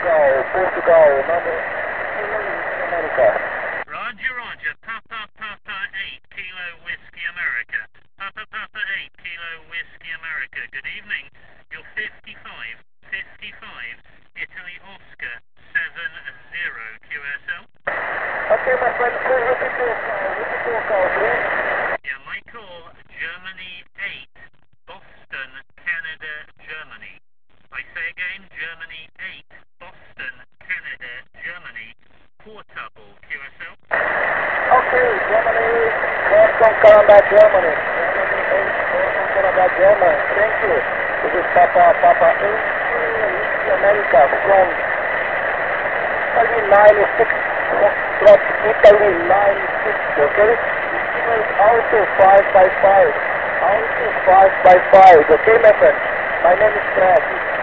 Portugal, number America. Roger, Roger. Papa, Papa, 8 Kilo Whiskey America. Papa, Papa, 8 Kilo Whiskey America. Good evening. You're 55, 55, Italy Oscar, 70 QSL. Okay, my friend, please repeat your call, please. Yeah, my call, Germany 8, Boston, Canada, Germany. I say again, Germany 8, Boston, Canada, Germany, portable QSL. Okay, Germany, Boston, Canada, Germany. Germany 8, Boston, Canada, Germany. Thank you. This is Papa 8, America, from Italy 96, Italy 96, okay? Auto 555, Auto 555, okay, my friend? My name is Fred.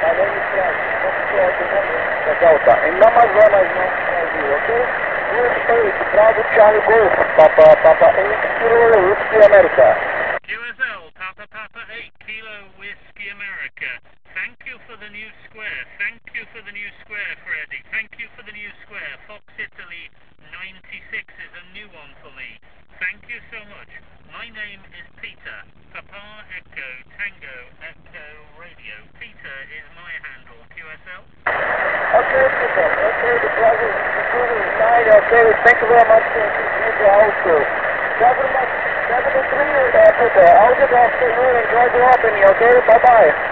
The Delta. In Amazonas, okay? Route 8, Bravo Charlie Golf, Papa 8 Kilo Whiskey America. QSL, Papa Papa 8 Kilo Whiskey America. Thank you for the new square. Thank you for the new square, Freddy. Thank you for the new square. Fox Italy 96 is a new one for me. Thank you so much. My name is Peter. Papa Echo Tango Echo Radio. Peter is my handle. QSL. Okay, Peter. Okay, the brother is fine. Okay, thank you very much for the also. 73, Peter. I'll get off to you. Enjoy the opening, okay? Bye-bye.